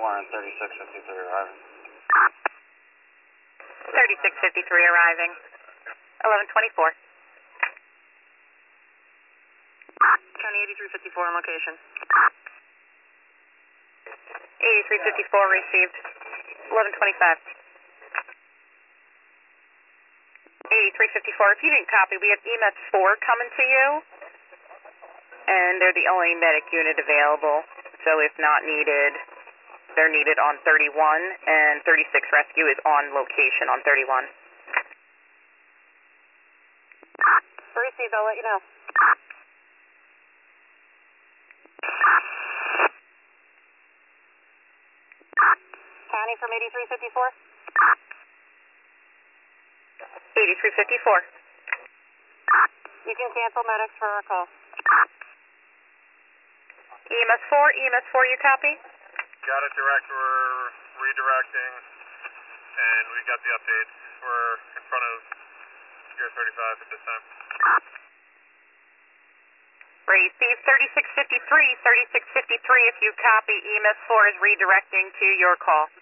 and 3653 arriving. 3653 arriving. 1124. County 8354 on location. 8354 received. 1125. 8354, if you didn't copy, we have EMS 4 coming to you, and they're the only medic unit available, so if not needed, they're needed on 31, and 36 rescue is on location on 31. Received, I'll let you know. County from 8354? 8354. You can cancel medics for our call. EMS 4, you copy? Got it, direct. We're redirecting, and we got the update. We're in front of Gear 35 at this time. Receive 3653, 3653, if you copy, EMS 4 is redirecting to your call.